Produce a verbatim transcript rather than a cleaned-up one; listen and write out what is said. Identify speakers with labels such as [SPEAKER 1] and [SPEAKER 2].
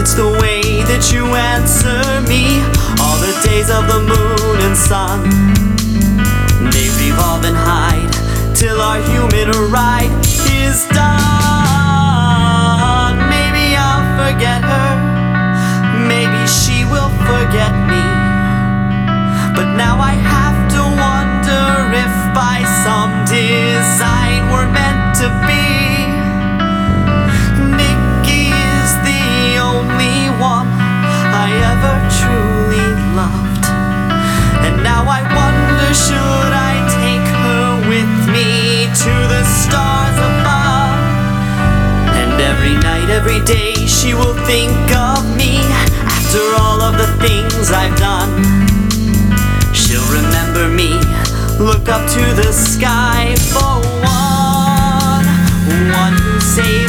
[SPEAKER 1] It's the way that you answer me. All the days of the moon and sun, they revolve and hide till our human ride is done. Maybe I'll forget her, maybe she will forget me, but now I have to wonder if by some design we're meant to be. Nikki is the only one I ever truly loved, and now I wonder, should I take her with me to the stars above? And every night, every day, she will think of me. After all of the things I've done, she'll remember me, look up to the sky for one, one who saved